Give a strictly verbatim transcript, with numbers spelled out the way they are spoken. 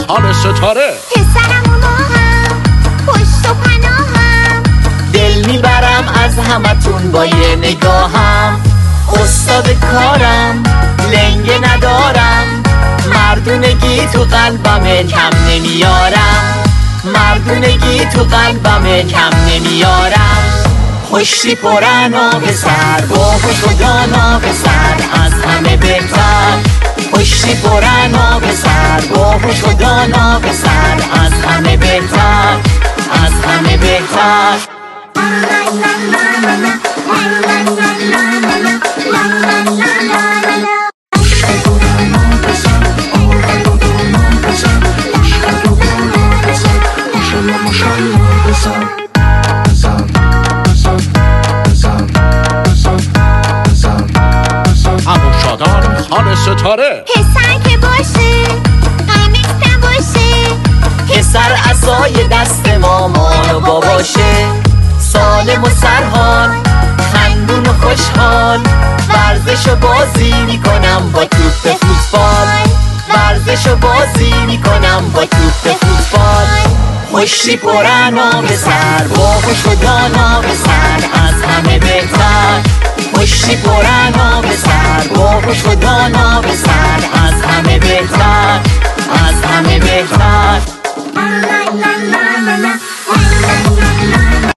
خال ستاره. پسرم و ماهم پشت و پناهم، دل میبرم از همتون با یه نگاهم. استاد کارم لنگه ندارم، مردونگی تو قلبمه کم نمیارم. مردونگی تو قلبمه کم نمیارم. خوشی پرن و پسر، باهوش و دانا پسر، از همه بهتر. خوشی پرن و پسر، باهوش و دانا پسر، از همه بهتر، از همه بهتر. عمو شادان خال ستاره. پسر که باشه غمش نباشه، پسر عصای دست مامان و باباشه. سالم و سرحال، خندون و خوشحال، ورزش و بازی میکنم با توپ فوتبال. ورزش و بازی میکنم با توپ فوتبال. خوشی پرن و پسر، باهوش و دانا پسر، از همه بهتر. خوشی پرن و پسر، باهوش و دانا پسر،